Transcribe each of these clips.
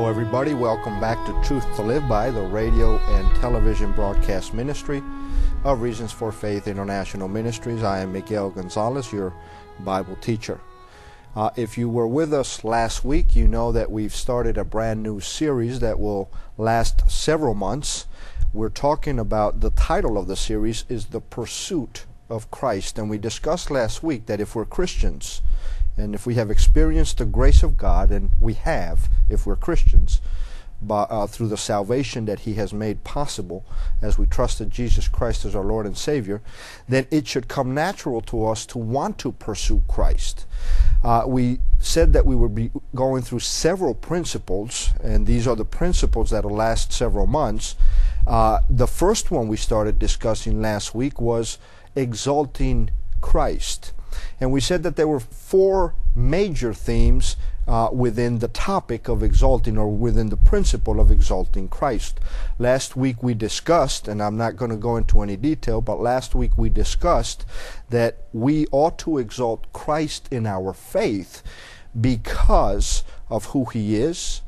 Hello everybody, welcome back to Truth to Live By, the radio and television broadcast ministry of Reasons for Faith International Ministries. I am Miguel Gonzalez, your Bible teacher. If you were with us last week, you know that we've started a brand new series that will last several months. We're talking about, the title of the series is The Pursuit of Christ, and we discussed last week that if we're Christians, and if we have experienced the grace of God, and we have, if we're Christians, through the salvation that He has made possible as we trusted Jesus Christ as our Lord and Savior, then it should come natural to us to want to pursue Christ. We said that we would be going through several principles, and these are the principles that will last several months. The first one we started discussing last week was exalting Christ. And we said that there were four major themes within the topic of exalting, or within the principle of exalting Christ. Last week we discussed, and I'm not going to go into any detail, but last week we discussed that we ought to exalt Christ in our faith because of who He is,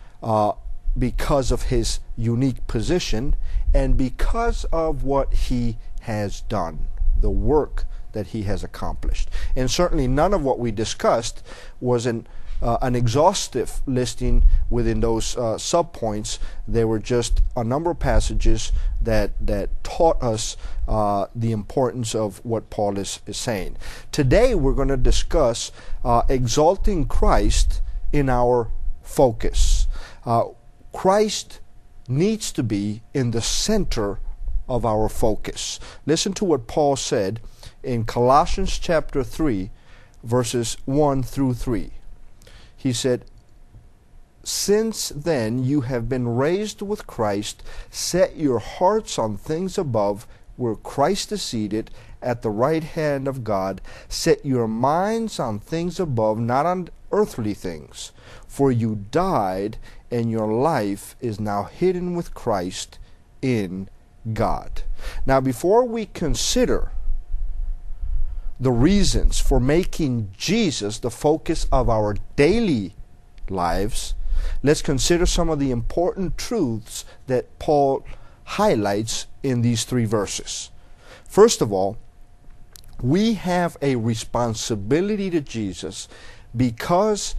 because of His unique position, and because of what He has done, the work that He has accomplished. And certainly none of what we discussed was an exhaustive listing within those subpoints. There were just a number of passages that taught us the importance of what Paul is saying. Today we're going to discuss exalting Christ in our focus. Christ needs to be in the center of our focus. Listen to what Paul said in Colossians chapter 3, verses 1 through 3. He said, "Since then you have been raised with Christ, set your hearts on things above, where Christ is seated at the right hand of God. Set your minds on things above, not on earthly things. For you died, and your life is now hidden with Christ in God." Now, before we consider the reasons for making Jesus the focus of our daily lives, let's consider some of the important truths that Paul highlights in these three verses. First of all, we have a responsibility to Jesus because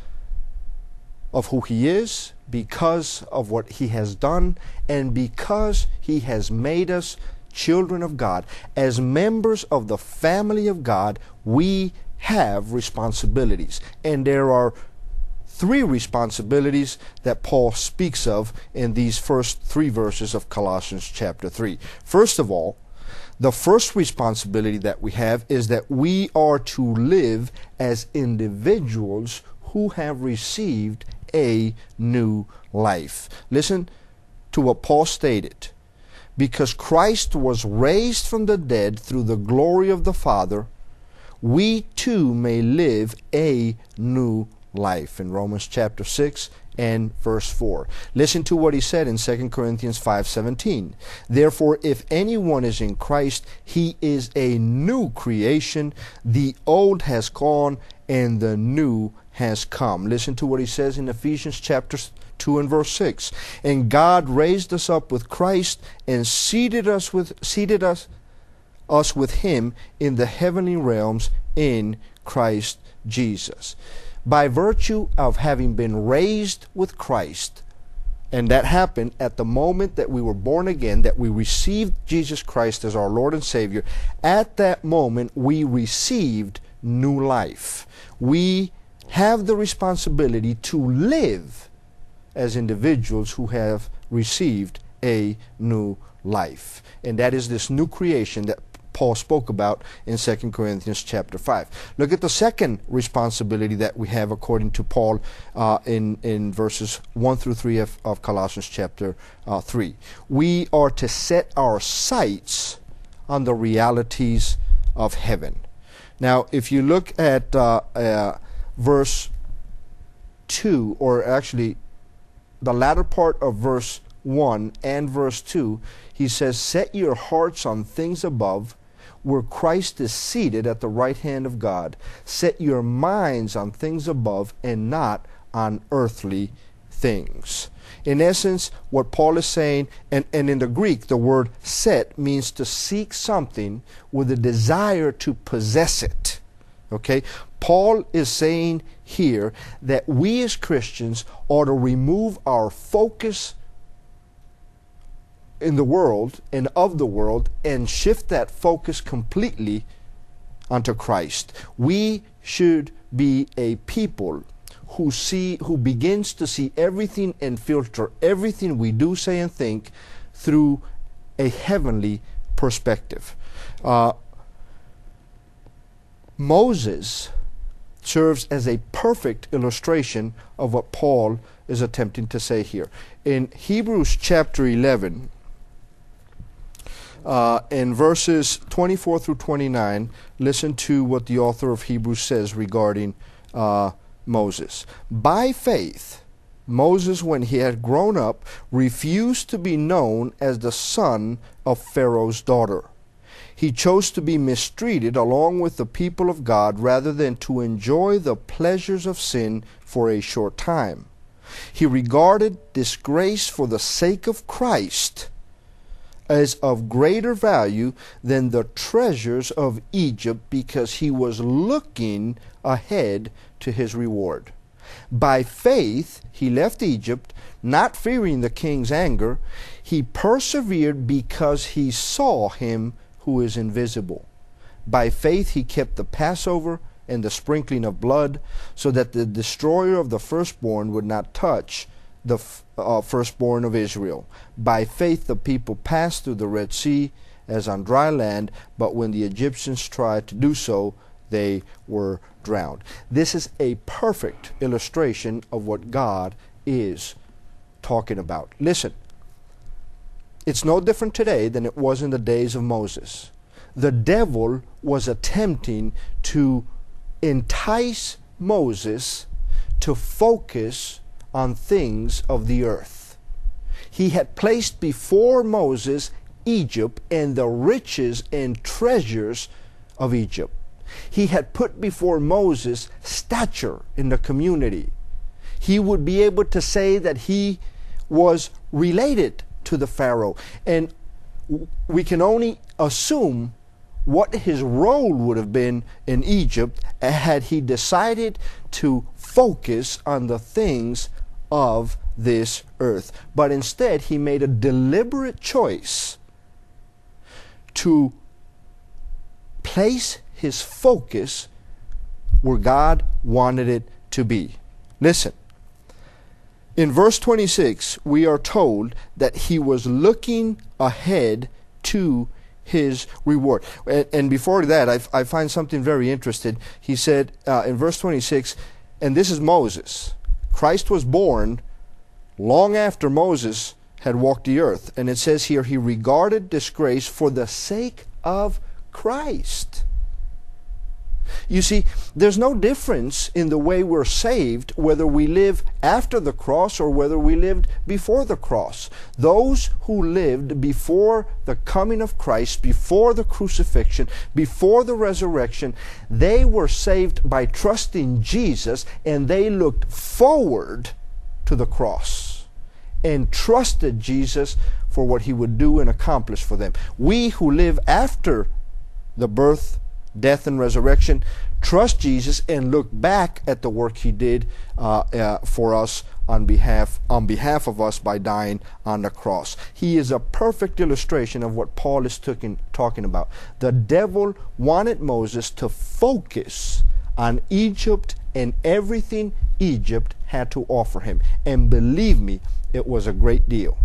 of who He is, because of what He has done, and because He has made us children of God. As members of the family of God, we have responsibilities. And there are three responsibilities that Paul speaks of in these first three verses of Colossians chapter 3. First of all, the first responsibility that we have is that we are to live as individuals who have received a new life. Listen to what Paul stated. "Because Christ was raised from the dead through the glory of the Father, we too may live a new life," in Romans chapter 6 and verse 4. Listen to what he said in 2 Corinthians 5:17. "Therefore, if anyone is in Christ, he is a new creation. The old has gone and the new has come." Listen to what he says in Ephesians chapter 2 and verse 6. "And God raised us up with Christ and seated us with Him in the heavenly realms in Christ Jesus." By virtue of having been raised with Christ, and that happened at the moment that we were born again, that we received Jesus Christ as our Lord and Savior, at that moment we received new life. We have the responsibility to live as individuals who have received a new life. And that is this new creation that Paul spoke about in 2 Corinthians chapter 5. Look at the second responsibility that we have according to Paul in verses 1 through 3 of Colossians chapter 3. We are to set our sights on the realities of heaven. Now, if you look at verse 2, or actually the latter part of verse 1 and verse 2, he says, "Set your hearts on things above, where Christ is seated at the right hand of God. Set your minds on things above and not on earthly things. In essence, what Paul is saying, and in the Greek, the word set means to seek something with a desire to possess it. Okay? Paul is saying here that we as Christians ought to remove our focus in the world and of the world and shift that focus completely unto Christ. We should be a people who begins to see everything and filter everything we do, say, and think through a heavenly perspective. Moses serves as a perfect illustration of what Paul is attempting to say here. In Hebrews chapter 11, in verses 24 through 29, listen to what the author of Hebrews says regarding Moses. By faith, Moses, when he had grown up, refused to be known as the son of Pharaoh's daughter. He chose to be mistreated along with the people of God rather than to enjoy the pleasures of sin for a short time. He regarded disgrace for the sake of Christ as of greater value than the treasures of Egypt, because he was looking ahead to his reward. By faith, he left Egypt, not fearing the king's anger. He persevered because he saw him who is invisible. By faith, he kept the Passover and the sprinkling of blood, so that the destroyer of the firstborn would not touch the firstborn of Israel. By faith, the people passed through the Red Sea as on dry land, but when the Egyptians tried to do so, they were drowned. This is a perfect illustration of what God is talking about. Listen, it's no different today than it was in the days of Moses. The devil was attempting to entice Moses to focus on things of the earth. He had placed before Moses Egypt and the riches and treasures of Egypt. He had put before Moses stature in the community. He would be able to say that he was related to the Pharaoh. And we can only assume what his role would have been in Egypt had he decided to focus on the things of this earth. But instead, he made a deliberate choice to place his focus where God wanted it to be. Listen, in verse 26, we are told that he was looking ahead to his reward. And before that, I find something very interesting. He said in verse 26, and this is Moses. Christ was born long after Moses had walked the earth. And it says here, he regarded disgrace for the sake of Christ. You see, there's no difference in the way we're saved, whether we live after the cross or whether we lived before the cross. Those who lived before the coming of Christ, before the crucifixion, before the resurrection, they were saved by trusting Jesus, and they looked forward to the cross and trusted Jesus for what he would do and accomplish for them. We who live after the birth, death, and resurrection trust Jesus and look back at the work he did for us on behalf of us by dying on the cross. He is a perfect illustration of what Paul is talking about. The devil wanted Moses to focus on Egypt and everything Egypt had to offer him. And believe me, it was a great deal.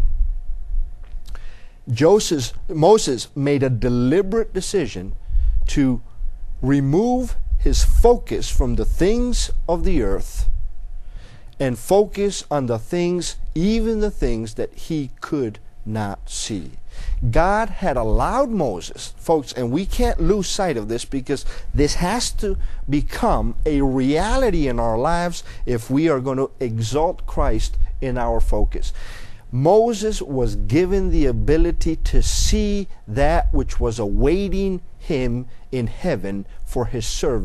Moses made a deliberate decision to remove his focus from the things of the earth and focus on the things, even the things that he could not see. God had allowed Moses, folks, and we can't lose sight of this, because this has to become a reality in our lives if we are going to exalt Christ in our focus. Moses was given the ability to see that which was awaiting him in heaven for his service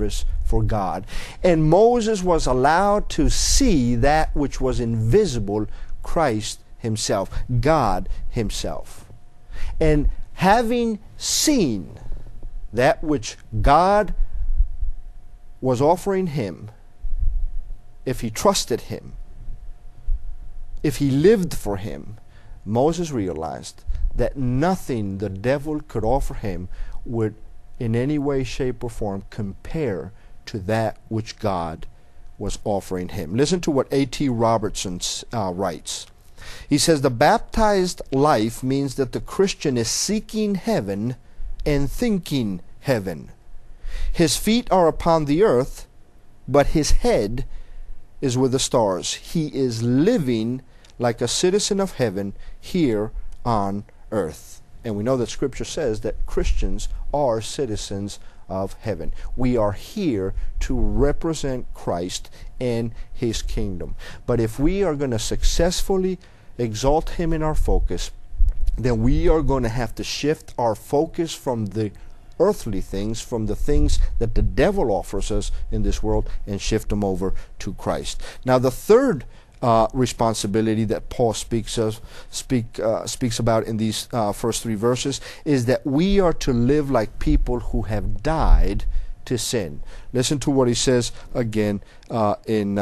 for God. And Moses was allowed to see that which was invisible, Christ himself, God himself. And having seen that which God was offering him, if he trusted him, if he lived for him, Moses realized that nothing the devil could offer him would in any way, shape, or form compare to that which God was offering him. Listen to what A.T. Robertson writes. He says, the baptized life means that the Christian is seeking heaven and thinking heaven. His feet are upon the earth, but his head is with the stars. He is living like a citizen of heaven here on earth. And we know that Scripture says that Christians are citizens of heaven. We are here to represent Christ and his kingdom. But if we are going to successfully exalt him in our focus, then we are going to have to shift our focus from the earthly things, from the things that the devil offers us in this world, and shift them over to Christ. Now, the third responsibility that Paul speaks about in these first three verses is that we are to live like people who have died to sin. Listen to what he says again in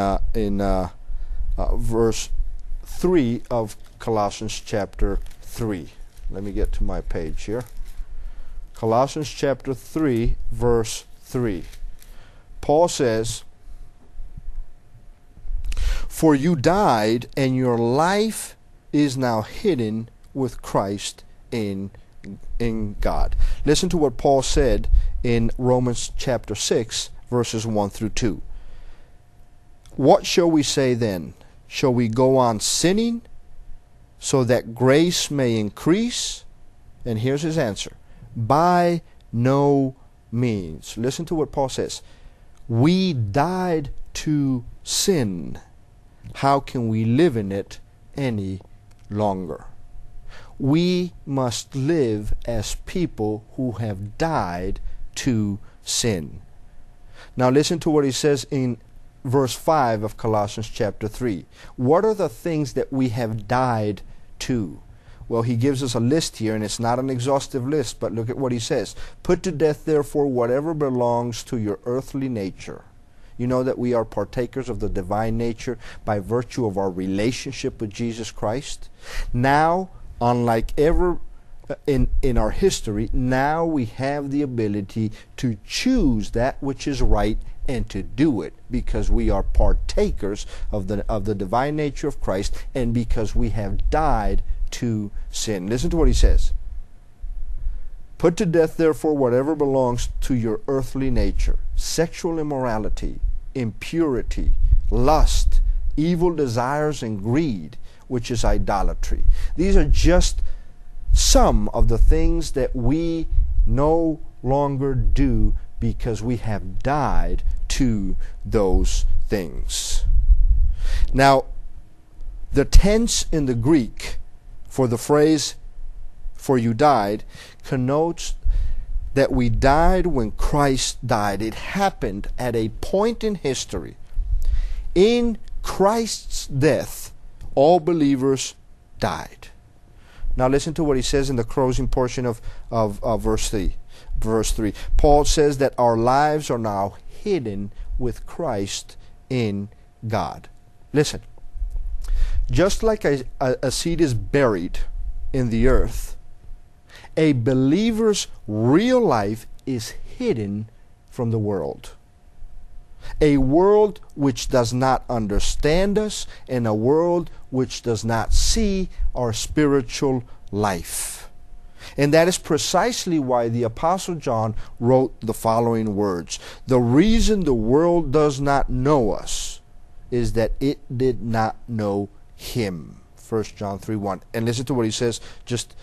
verse 3 of Colossians chapter 3. Let me get to my page here. Colossians chapter 3, verse 3. Paul says, for you died, and your life is now hidden with Christ in God. Listen to what Paul said in Romans chapter 6, verses 1 through 2. What shall we say then? Shall we go on sinning so that grace may increase? And here's his answer. By no means. Listen to what Paul says. We died to sin. How can we live in it any longer? We must live as people who have died to sin. Now listen to what he says in verse 5 of Colossians chapter 3. What are the things that we have died to? Well, he gives us a list here, and it's not an exhaustive list, but look at what he says. Put to death, therefore, whatever belongs to your earthly nature. You know that we are partakers of the divine nature by virtue of our relationship with Jesus Christ. Now, unlike ever in our history, now we have the ability to choose that which is right and to do it, because we are partakers of the divine nature of Christ, and because we have died to sin. Listen to what he says. Put to death, therefore, whatever belongs to your earthly nature: sexual immorality, impurity, lust, evil desires, and greed, which is idolatry. These are just some of the things that we no longer do because we have died to those things. Now, the tense in the Greek for the phrase, for you died, connotes that we died when Christ died. It happened at a point in history. In Christ's death, all believers died. Now listen to what he says in the closing portion of verse 3. Verse 3. Paul says that our lives are now hidden with Christ in God. Listen. Just like a seed is buried in the earth, a believer's real life is hidden from the world. A world which does not understand us, and a world which does not see our spiritual life. And that is precisely why the Apostle John wrote the following words. The reason the world does not know us is that it did not know him. 1 John 3:1. And listen to what he says just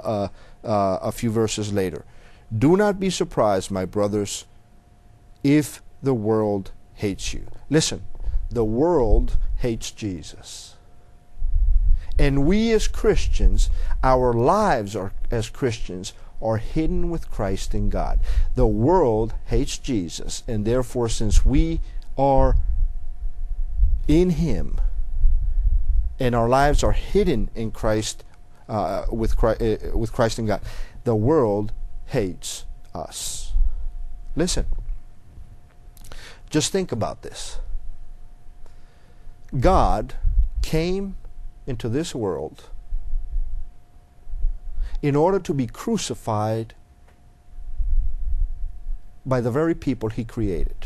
a few verses later. Do not be surprised, my brothers, if the world hates you. Listen, the world hates Jesus. And we as Christians, our lives as Christians are hidden with Christ in God. The world hates Jesus, and therefore, since we are in Him and our lives are hidden in Christ, with Christ in God, the world hates us. Listen, just think about this. God came into this world in order to be crucified by the very people He created.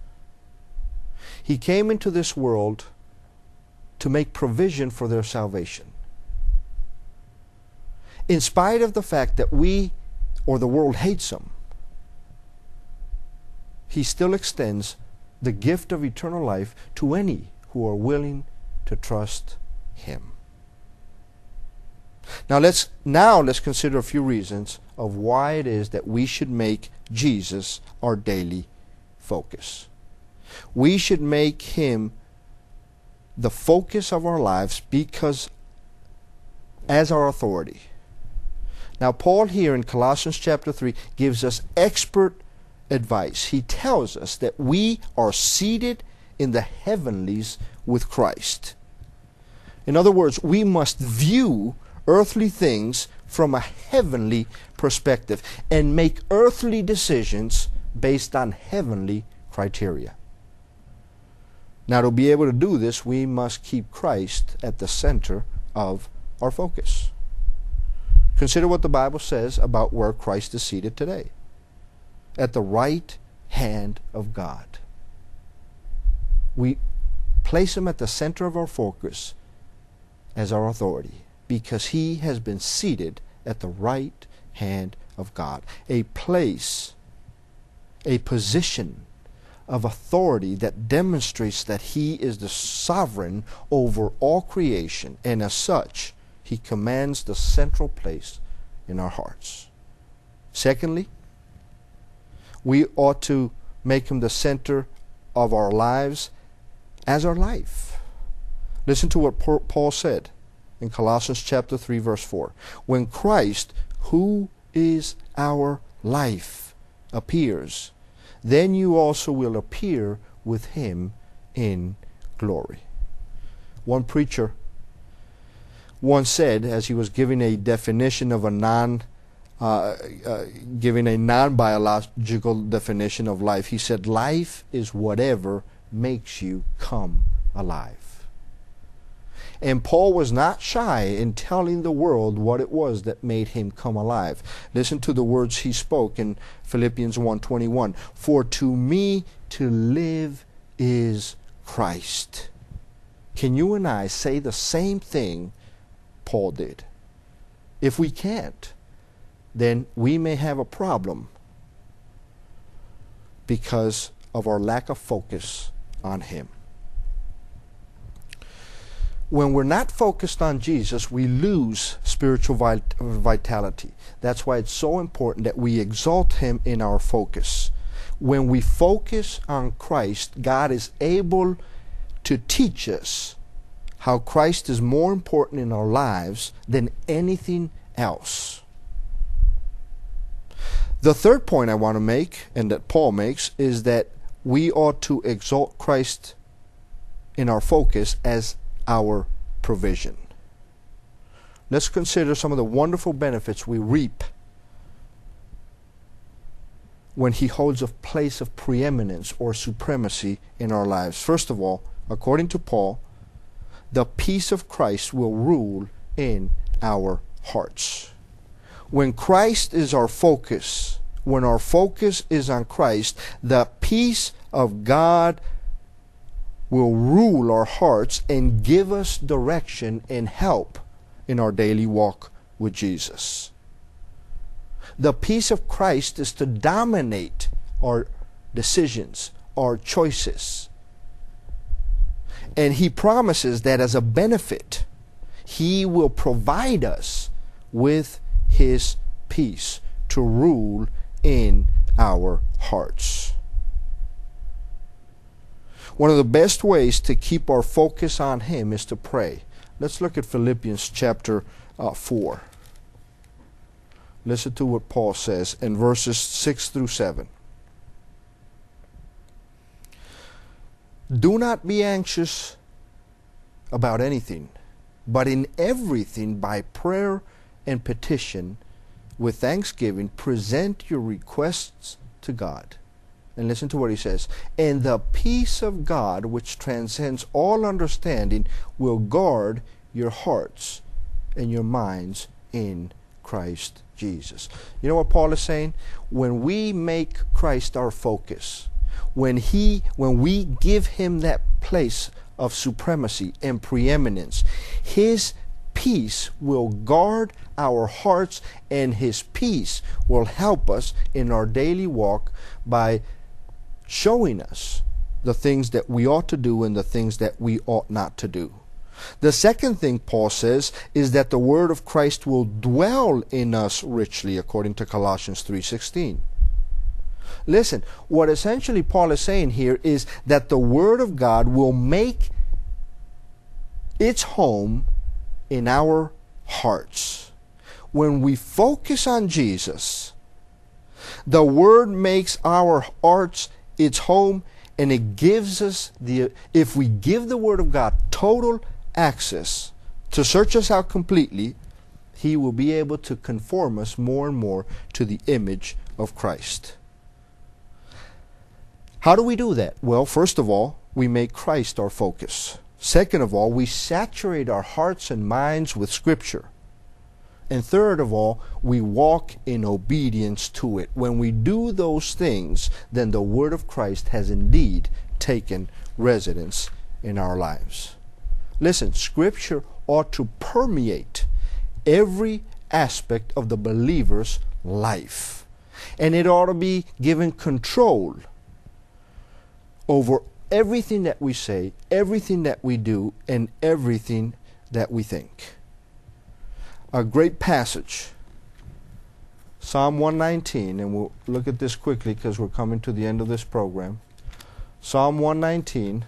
He came into this world to make provision for their salvation. In spite of the fact that we or the world hates Him, He still extends the gift of eternal life to any who are willing to trust Him. Now let's consider a few reasons of why it is that we should make Jesus our daily focus. We should make Him the focus of our lives because as our authority. Now Paul here in Colossians chapter 3 gives us expert advice. He tells us that we are seated in the heavenlies with Christ. In other words, we must view earthly things from a heavenly perspective and make earthly decisions based on heavenly criteria. Now, to be able to do this, we must keep Christ at the center of our focus. Consider what the Bible says about where Christ is seated today. At the right hand of God. We place Him at the center of our focus as our authority because He has been seated at the right hand of God. A place, a position of authority that demonstrates that He is the sovereign over all creation, and as such, He commands the central place in our hearts. Secondly, we ought to make Him the center of our lives as our life. Listen to what Paul said in Colossians chapter 3 verse 4. When Christ, who is our life, appears, then you also will appear with Him in glory. One preacher once said, as he was giving a definition of a non-biological definition of life, he said, life is whatever makes you come alive. And Paul was not shy in telling the world what it was that made him come alive. Listen to the words he spoke in Philippians 1:21. For to me to live is Christ. Can you and I say the same thing Paul did? If we can't, then we may have a problem because of our lack of focus on Him. When we're not focused on Jesus, we lose spiritual vitality. That's why it's so important that we exalt Him in our focus. When we focus on Christ, God is able to teach us how Christ is more important in our lives than anything else. The third point I want to make, and that Paul makes, is that we ought to exalt Christ in our focus as our provision. Let's consider some of the wonderful benefits we reap when He holds a place of preeminence or supremacy in our lives. First of all, according to Paul, the peace of Christ will rule in our hearts. When Christ is our focus, when our focus is on Christ, the peace of God will rule our hearts and give us direction and help in our daily walk with Jesus. The peace of Christ is to dominate our decisions, our choices. And He promises that as a benefit, He will provide us with His peace to rule in our hearts. One of the best ways to keep our focus on Him is to pray. Let's look at Philippians chapter 4. Listen to what Paul says in verses 6 through 7. Do not be anxious about anything, but in everything by prayer and petition with thanksgiving present your requests to God. And listen to what he says. And the peace of God, which transcends all understanding, will guard your hearts and your minds in Christ Jesus. You know what Paul is saying? When we make Christ our focus, when we give him that place of supremacy and preeminence, his peace will guard our hearts, and his peace will help us in our daily walk by showing us the things that we ought to do and the things that we ought not to do. The second thing Paul says is that the word of Christ will dwell in us richly, according to Colossians 3:16. Listen, what essentially Paul is saying here is that the word of God will make its home in our hearts. When we focus on Jesus, the word makes our hearts its home, and it gives us if we give the word of God total access to search us out completely, he will be able to conform us more and more to the image of Christ. How do we do that? Well, first of all, we make Christ our focus. Second of all, we saturate our hearts and minds with Scripture. And third of all, we walk in obedience to it. When we do those things, then the word of Christ has indeed taken residence in our lives. Listen, Scripture ought to permeate every aspect of the believer's life. And it ought to be given control over everything that we say, everything that we do, and everything that we think. A great passage, Psalm 119, and we'll look at this quickly because we're coming to the end of this program. Psalm 119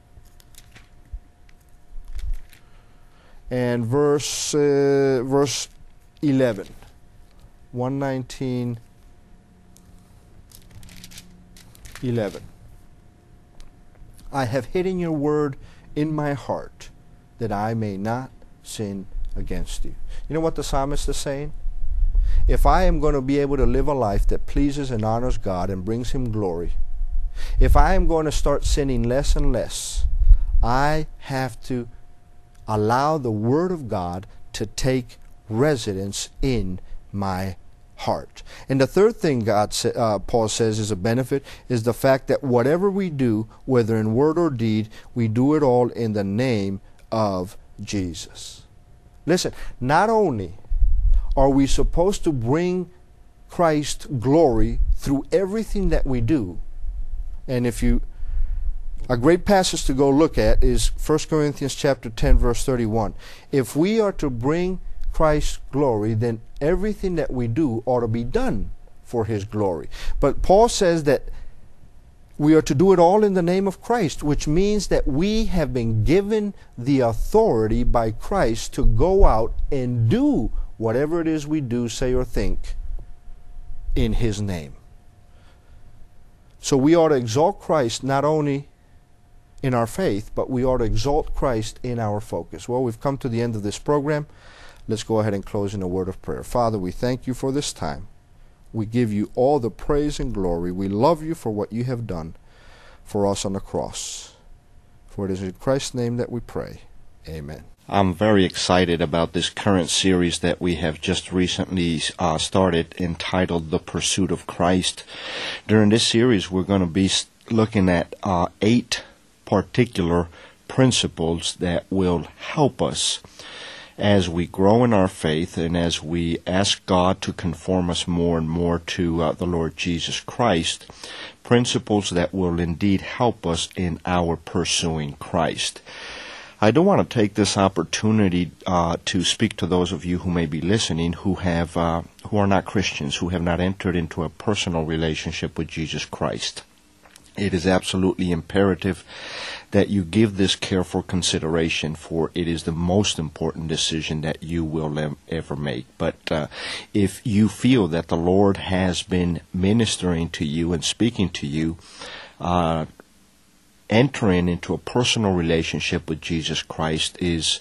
and verse 11. 119, 11. I have hidden your word in my heart that I may not sin against you. You know what the psalmist is saying? If I am going to be able to live a life that pleases and honors God and brings him glory, if I am going to start sinning less and less, I have to allow the word of God to take residence in my heart. And the third thing Paul says is a benefit is the fact that whatever we do, whether in word or deed, we do it all in the name of Jesus. Listen, not only are we supposed to bring Christ glory through everything that we do, and a great passage to go look at is 1 Corinthians chapter 10, verse 31. If we are to bring Christ's glory, then everything that we do ought to be done for his glory. But Paul says that we are to do it all in the name of Christ, which means that we have been given the authority by Christ to go out and do whatever it is we do, say, or think in his name. So we ought to exalt Christ not only in our faith, but we ought to exalt Christ in our focus. Well, we've come to the end of this program. Let's go ahead and close in a word of prayer. Father, we thank you for this time. We give you all the praise and glory. We love you for what you have done for us on the cross. For it is in Christ's name that we pray. Amen. I'm very excited about this current series that we have just recently started, entitled The Pursuit of Christ. During this series, we're going to be looking at 8 particular principles that will help us as we grow in our faith and as we ask God to conform us more and more to the Lord Jesus Christ, principles that will indeed help us in our pursuing Christ. I do want to take this opportunity to speak to those of you who may be listening who are not Christians, who have not entered into a personal relationship with Jesus Christ. It is absolutely imperative that you give this careful consideration, for it is the most important decision that you will ever make. But if you feel that the Lord has been ministering to you and speaking to you, entering into a personal relationship with Jesus Christ is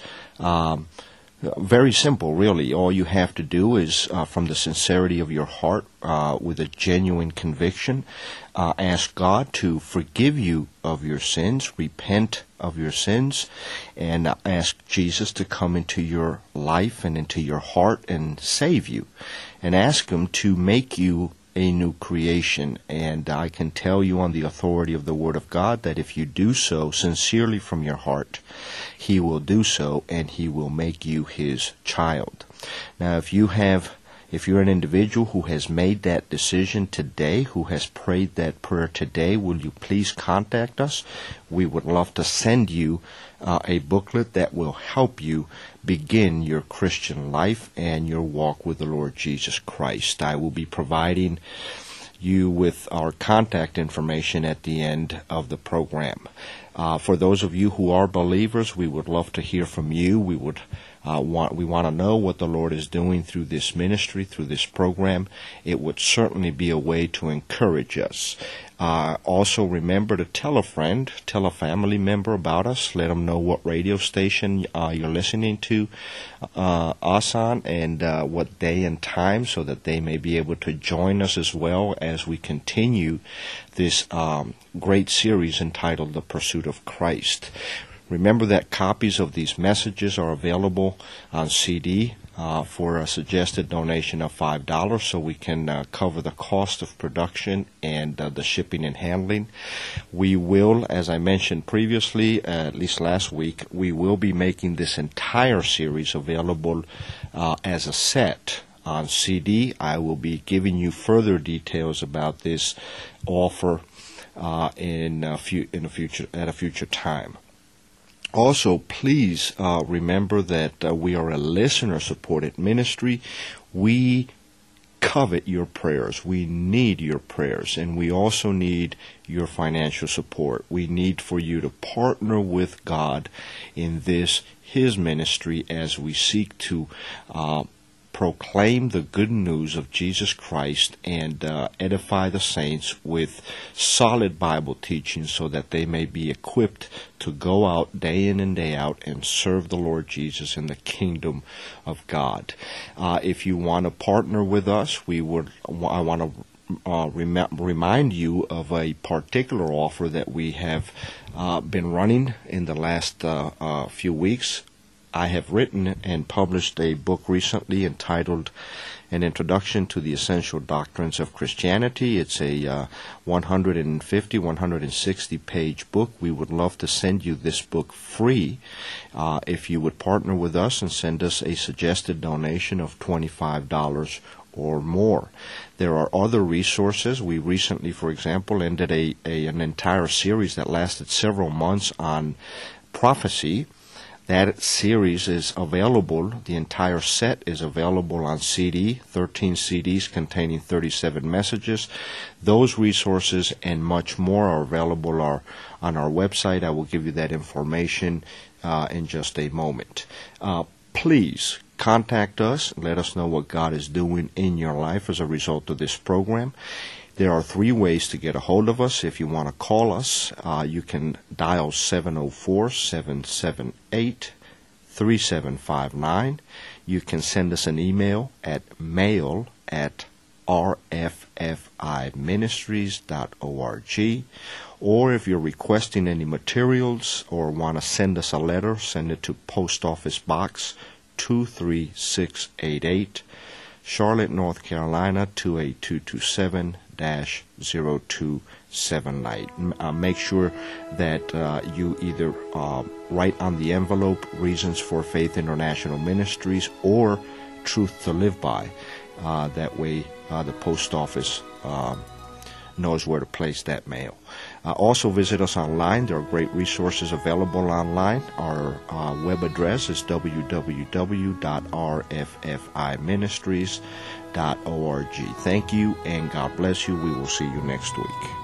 very simple, really. All you have to do is, from the sincerity of your heart, with a genuine conviction, ask God to forgive you of your sins, repent of your sins, and ask Jesus to come into your life and into your heart and save you. And ask Him to make you a new creation. And I can tell you on the authority of the Word of God that if you do so sincerely from your heart, He will do so, and He will make you His child. Now, if you're an individual who has made that decision today, who has prayed that prayer today, will you please contact us? We would love to send you a booklet that will help you begin your Christian life and your walk with the Lord Jesus Christ. I will be providing you with our contact information at the end of the program. For those of you who are believers, we would love to hear from you. We want to know what the Lord is doing through this ministry, through this program. It would certainly be a way to encourage us. Also, remember to tell a friend, tell a family member about us. Let them know what radio station you're listening to us on, and what day and time, so that they may be able to join us as well as we continue this great series entitled The Pursuit of Christ. Remember that copies of these messages are available on CD for a suggested donation of $5, so we can cover the cost of production and the shipping and handling. We will, as I mentioned previously, at least last week, we will be making this entire series available as a set on CD. I will be giving you further details about this offer at a future time. Also, please remember that we are a listener-supported ministry. We covet your prayers. We need your prayers, and we also need your financial support. We need for you to partner with God in His ministry, as we seek to proclaim the good news of Jesus Christ and edify the saints with solid Bible teaching, so that they may be equipped to go out day in and day out and serve the Lord Jesus in the kingdom of God. If you want to partner with us, I want to remind you of a particular offer that we have been running in the last few weeks. I have written and published a book recently entitled An Introduction to the Essential Doctrines of Christianity. It's a 160 page book. We would love to send you this book free if you would partner with us and send us a suggested donation of $25 or more. There are other resources. We recently, for example, ended an entire series that lasted several months on prophecy. That series is available, the entire set is available on CD, 13 CDs containing 37 messages. Those resources and much more are available on our website. I will give you that information in just a moment. Please contact us. Let us know what God is doing in your life as a result of this program. There are 3 ways to get a hold of us. If you want to call us, you can dial 704-778-3759. You can send us an email at mail@rffiministries.org. Or if you're requesting any materials or want to send us a letter, send it to Post Office Box 23688, Charlotte, North Carolina 28227-0279. Make sure that you either write on the envelope Reasons for Faith International Ministries or Truth to Live By. That way the post office knows where to place that mail. Also visit us online. There are great resources available online. Our web address is www.rffiministries.org. Thank you, and God bless you. We will see you next week.